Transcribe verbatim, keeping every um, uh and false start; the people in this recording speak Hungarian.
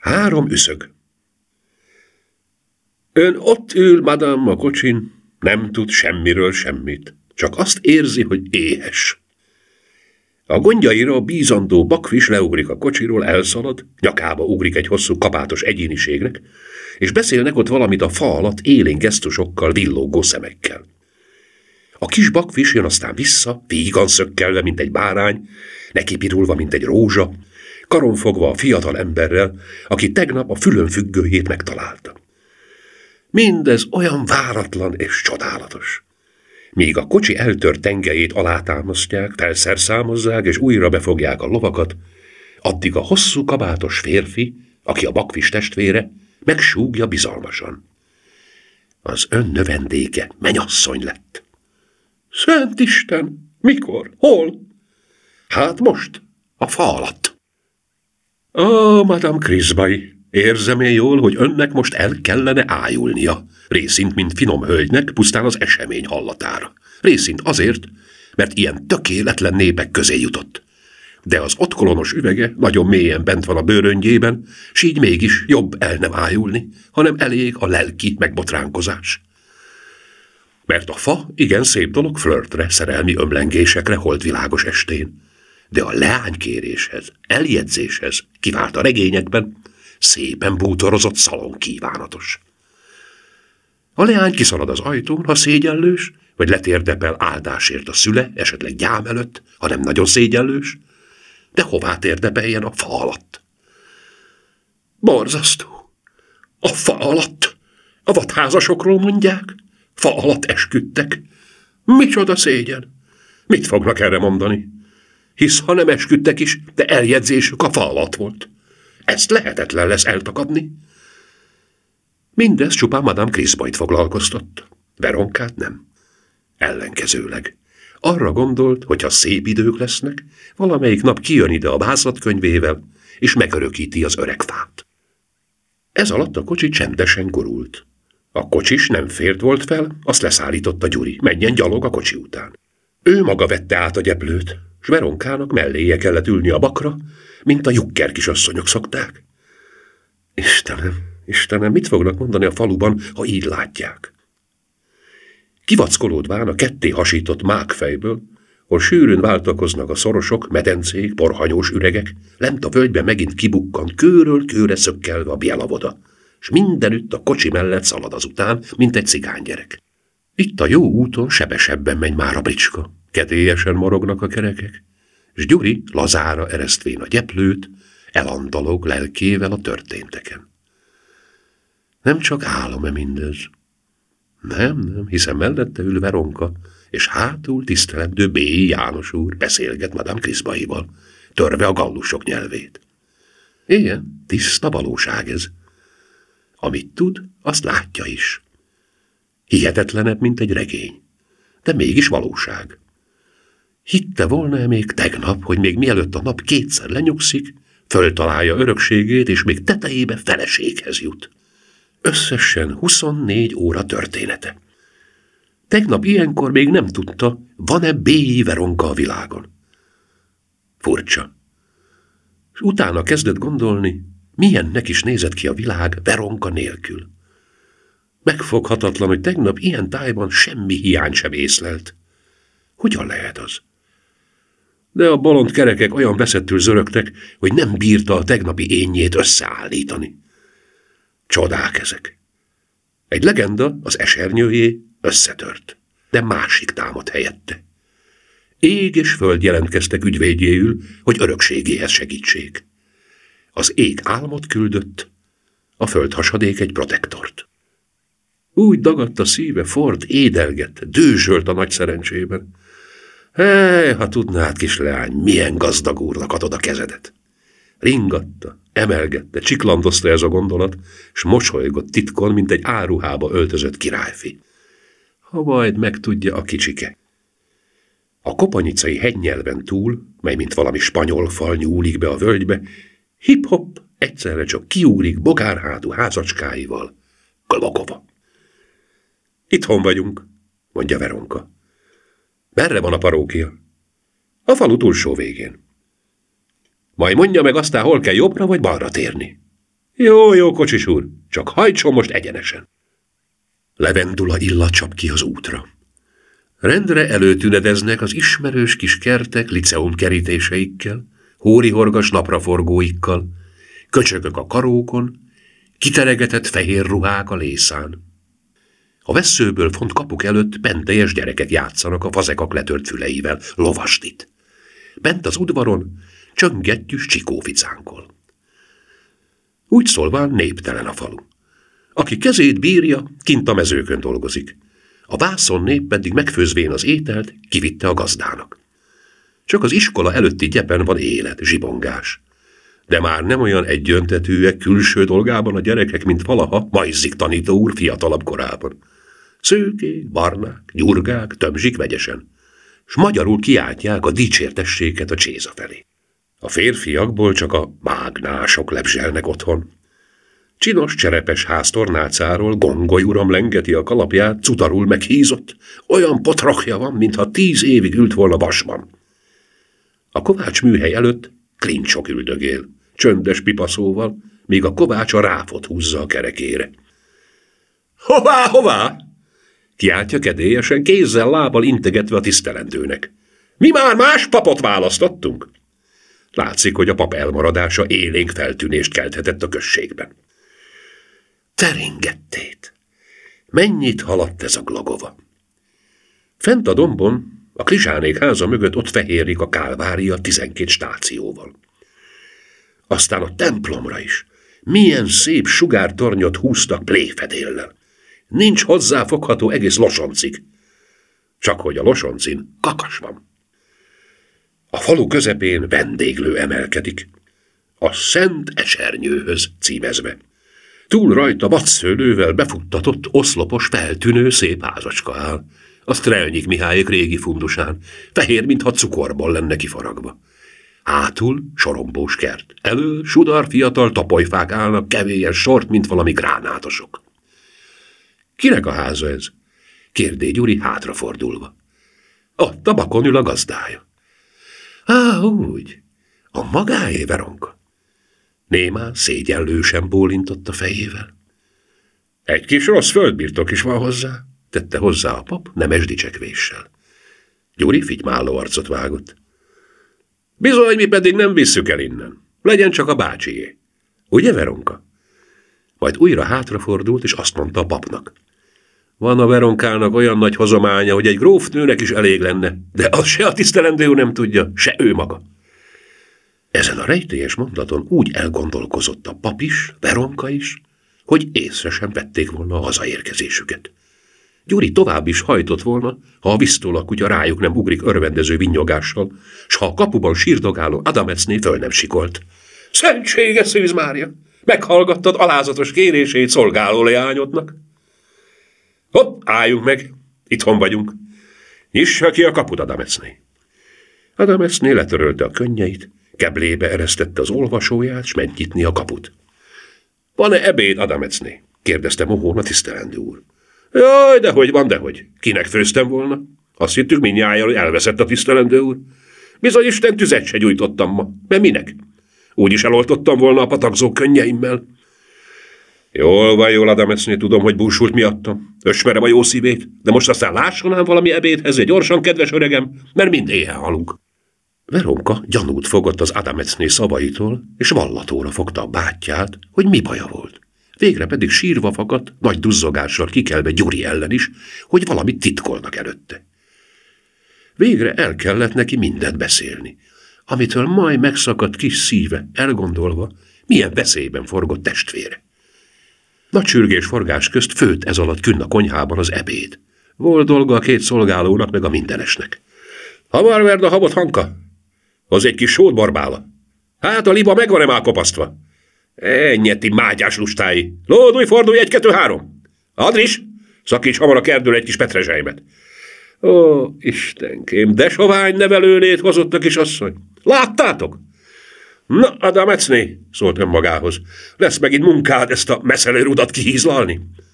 Három üszög. Ön ott ül, madám, a kocsin, nem tud semmiről semmit, csak azt érzi, hogy éhes. A gondjaira bízandó bakfis leugrik a kocsiról, elszalad, nyakába ugrik egy hosszú kabátos egyéniségnek, és beszélnek ott valamit a fa alatt élén gesztusokkal, villogó szemekkel. A kis bakfis jön aztán vissza, vígan szökkelve, mint egy bárány, nekipirulva, mint egy rózsa, karonfogva a fiatal emberrel, aki tegnap a fülön függőjét megtalálta. Mindez olyan váratlan és csodálatos. Míg a kocsi eltört tengelyét alátámasztják, felszerszámozzák és újra befogják a lovakat, addig a hosszú kabátos férfi, aki a bakfis testvére, megsúgja bizalmasan. Az ön növendéke menyasszony lett. Szent Isten! Mikor? Hol? Hát most, a fa alatt. Ó, Madame Crisby, érzem én jól, hogy önnek most el kellene ájulnia, részint, mint finom hölgynek, pusztán az esemény hallatára. Részint azért, mert ilyen tökéletlen népek közé jutott. De az ottkolonos üvege nagyon mélyen bent van a bőröngyében, s így mégis jobb el nem ájulni, hanem elég a lelki megbotránkozás. Mert a fa igen szép dolog flörtre, szerelmi ömlengésekre holdvilágos estén, de a leánykéréshez, eljegyzéshez, kivált a regényekben, szépen bútorozott szalon kívánatos. A leány kiszalad az ajtón, ha szégyellős, vagy letérdepel áldásért a szüle, esetleg gyám előtt, ha nem nagyon szégyellős, de hová térdepeljen a fa alatt? Borzasztó! A fa alatt! A vadházasokról mondják? Fa alatt esküdtek? Micsoda szégyen! Mit fognak erre mondani? Hisz, ha nem esküdtek is, de eljegyzésük a fa alatt volt. Ezt lehetetlen lesz eltakadni. Mindez csupán Madame Crisbyt foglalkoztott. Veronkát nem. Ellenkezőleg. Arra gondolt, hogy ha szép idők lesznek, valamelyik nap kijön ide a vázlatkönyvével, és megörökíti az öreg fát. Ez alatt a kocsi csendesen gurult. A kocsis nem fért volt fel, azt leszállította Gyuri, menjen gyalog a kocsi után. Ő maga vette át a gyeplőt, s Veronkának melléje kellett ülni a bakra, mint a jukker kisasszonyok szokták. Istenem, Istenem, mit fognak mondani a faluban, ha így látják? Kivackolódván a ketté hasított mákfejből, hol sűrűn váltakoznak a szorosok, medencék, porhanyós üregek, lent a völgyben megint kibukkant kőről kőre szökkelve a bielavoda, s mindenütt a kocsi mellett szalad azután, mint egy cigánygyerek. Itt a jó úton sebesebben megy már a bricska, kedélyesen morognak a kerekek, s Gyuri lazára eresztvén a gyeplőt, elandalog lelkével a történteken. Nem csak álom-e mindez? Nem, nem, hiszen mellette ül Veronka, és hátul tiszteletdő B. János úr beszélget Madame Crisbyval, törve a gallusok nyelvét. Igen, tiszta valóság ez. Amit tud, azt látja is. Hihetetlenebb, mint egy regény, de mégis valóság. Hitte volna még tegnap, hogy még mielőtt a nap kétszer lenyugszik, föltalálja örökségét, és még tetejébe feleséghez jut. Összesen huszonnégy óra története. Tegnap ilyenkor még nem tudta, van-e B. Veronka a világon. Furcsa. És utána kezdett gondolni, milyennek is nézett ki a világ Veronka nélkül. Megfoghatatlan, hogy tegnap ilyen tájban semmi hiány sem észlelt. Hogyan lehet az? De a bolond kerekek olyan veszettül zörögtek, hogy nem bírta a tegnapi énjét összeállítani. Csodák ezek. Egy legenda, az esernyőjé, összetört, de másik támad helyette. Ég és föld jelentkeztek ügyvédjéül, hogy örökségéhez segítsék. Az ég álmot küldött, a föld hasadék egy protektort. Úgy dagadt a szíve, Ford édelgett, dőzsölt a nagy szerencsében. Hely, ha tudnád, kisleány, milyen gazdag úrnak adod a kezedet. Ringatta, emelgette, csiklandozta ez a gondolat, s mosolygott titkon, mint egy áruhába öltözött királyfi. Ha majd megtudja a kicsike. A kopanyicai hegynyelven túl, mely mint valami spanyol fal nyúlik be a völgybe, hip-hop egyszerre csak kiúrik bogárhátú házacskáival, Glogova. Itthon vagyunk, mondja Veronka. Merre van a parókia? A falu túlsó végén. Majd mondja meg aztán, hol kell jobbra vagy balra térni. Jó, jó, kocsis úr, csak hajtson most egyenesen. Levendula illat csap ki az útra. Rendre előtünedeznek az ismerős kis kertek liceum kerítéseikkel, hórihorgas napraforgóikkal, köcsögök a karókon, kiteregetett fehér ruhák a lészán. A vesszőből font kapuk előtt penteljes gyerekek játszanak a fazekak letört füleivel, lovastit. Bent az udvaron csöngettyűs csikóficánkol. Úgy szólván néptelen a falu. Aki kezét bírja, kint a mezőkön dolgozik. A vászon nép pedig megfőzvén az ételt, kivitte a gazdának. Csak az iskola előtti gyepen van élet, zsibongás. De már nem olyan egyöntetűek külső dolgában a gyerekek, mint valaha Majzik tanító úr fiatalabb korában. Szőkék, barnák, gyurgák, tömzsik vegyesen, s magyarul kiáltják a dicsértességet a cséza felé. A férfiakból csak a mágnások lebzselnek otthon. Csinos cserepes háztornácáról Gongoly uram lengeti a kalapját, cutarul meghízott, olyan potrokja van, mintha tíz évig ült volna vasban. A Kovács műhely előtt Klincsok üldögél, csöndes pipaszóval, míg a Kovács a ráfot húzza a kerekére. Hová, hová? Kiáltja kedélyesen, kézzel, lábbal integetve a tisztelendőnek. Mi már más papot választottunk? Látszik, hogy a pap elmaradása élénk feltűnést kelthetett a községben. Teringettét! Mennyit haladt ez a Glagova? Fent a dombon, a Klizsánék háza mögött ott fehérik a Kálvária tizenkét stációval. Aztán a templomra is. Milyen szép sugártornyot húztak pléfedéllel. Nincs hozzáfogható egész Losoncig. Csak hogy a Losoncin kakas van. A falu közepén vendéglő emelkedik. A Szent Esernyőhöz címezve. Túl rajta vadszőlővel befuttatott, oszlopos, feltűnő szép házacska áll. A Strelnyik Mihályék régi fundusán, fehér, mintha cukorból lenne kifaragva. Hátul sorombós kert, elő sudar fiatal tapolyfák állnak kevélyen sort, mint valami gránátosok. Kinek a háza ez? Kérdé Gyuri hátrafordulva. Ott a bakon ül a gazdája. Á, úgy, a magáé, Veronka. Némán szégyenlősen bólintott a fejével. Egy kis rossz földbirtok is van hozzá, tette hozzá a pap nemes dicsekvéssel. Gyuri fitymáló arcot vágott. Bizony, mi pedig nem visszük el innen. Legyen csak a bácsié. Ugye, Veronka? Majd újra hátrafordult, és azt mondta a papnak. Van a Veronkának olyan nagy hozománya, hogy egy grófnőnek is elég lenne, de az se a tisztelendő nem tudja, se ő maga. Ezen a rejtélyes mondaton úgy elgondolkozott a pap is, Veronka is, hogy észre sem vették volna a hazaérkezésüket. Gyuri tovább is hajtott volna, ha a visztól kutya rájuk nem ugrik örvendező vinyogással, s ha a kapuban sírdogáló Adamecné föl nem sikolt. Szentséges Szűz Mária! Meghallgattad alázatos kérését szolgáló leányodnak? Hopp, álljunk meg! Itthon vagyunk. Nyissa ki a kaput, Adamecné. Adamecné letörölte a könnyeit, keblébe eresztette az olvasóját, s ment nyitni a kaput. Van-e ebéd, Adamecné? Kérdezte mohón a tisztelendő úr. Jaj, dehogy van, dehogy. Kinek főztem volna? Azt hittük mindnyájan, hogy elveszett a tisztelendő úr. Bizony Isten tüzet se gyújtottam ma. Mert minek? Úgyis eloltottam volna a patakzó könnyeimmel. Jól van, jól, Adamecné, tudom, hogy búsult miattam. Ösmerem a jó szívét, de most aztán lásson ám valami ebédhez, egy gyorsan, kedves öregem, mert mind éhen halunk. Veronka gyanút fogott az Adamecné szavaitól, és vallatóra fogta a bátyját, hogy mi baja volt. Végre pedig sírva fakadt, nagy duzzogással kikelve Gyuri ellen is, hogy valamit titkolnak előtte. Végre el kellett neki mindent beszélni, amitől majd megszakadt kis szíve, elgondolva, milyen veszélyben forgott testvére. Nagy sürgés forgás közt főtt ez alatt künn a konyhában az ebéd. Volt dolga a két szolgálónak meg a mindenesnek. Hamar verd a habot, Hanka! Hozz egy kis sót, Barbála! Hát a liba meg van-e már kopasztva? Ennyeti mágyás lustái! Lódulj, fordulj, egy, kettő, három! Adris, szakíts hamar a kertből egy kis petrezselymet! Ó, Istenkém, de sovány nevelőnét hozott a kisasszony! Láttátok? Na, Adamecné, szólt önmagához, lesz megint munkád ezt a messzelő rudat kihízlalni?